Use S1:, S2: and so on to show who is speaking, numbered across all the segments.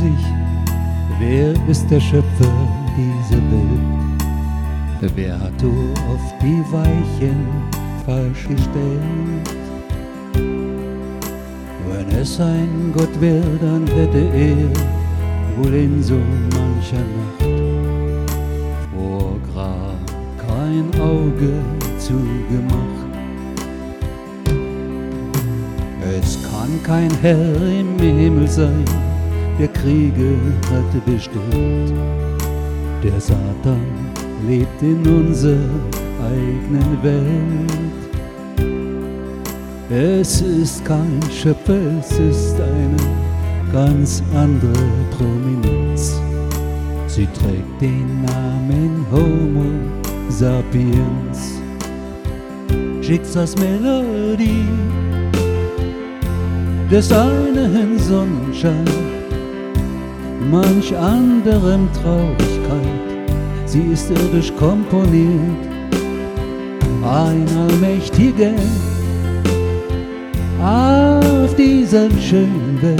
S1: sich, wer ist der Schöpfer dieser Welt? Wer hat du auf die Weichen falsch gestellt? Wenn es ein Gott wäre, dann hätte er wohl in so mancher Nacht vor Gram kein Auge zugemacht. Es kann kein Herr im Himmel sein, der Kriege hatte bestellt. Der Satan lebt in unserer eigenen Welt. Es ist kein Schöpfer, es ist eine ganz andere Prominenz. Sie trägt den Namen Homo sapiens. Schicksalsmelodie des einen Sonnenschein, manch anderem Traurigkeit. Sie ist irdisch komponiert, ein Allmächtiger auf dieser schönen Welt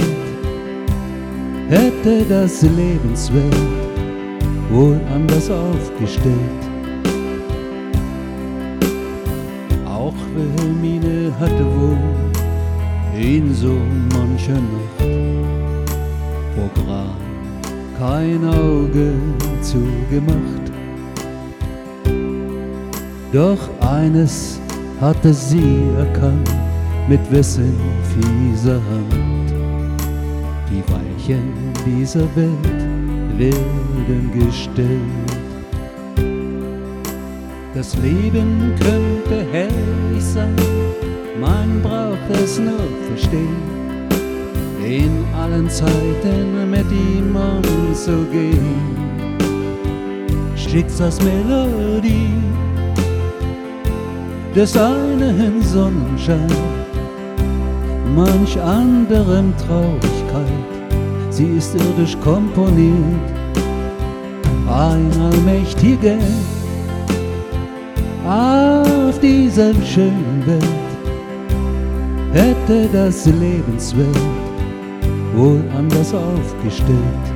S1: hätte das Lebenswelt wohl anders aufgestellt. Auch Wilhelmine hatte wohl in so mancher Nacht vor Gram kein Auge zugemacht. Doch eines hatte sie erkannt, mit wessen fieser Hand die Weichen dieser Welt werden gestellt. Das Leben könnte herrlich sein, man braucht es nur verstehen, in allen Zeiten mit ihm umzugehen. Schicksalsmelodie des einen Sonnenschein, manch anderem Traurigkeit. Sie ist irdisch komponiert, ein Allmächtiger auf dieser schönen Welt hätte das Lebenswelt wohl anders aufgestellt.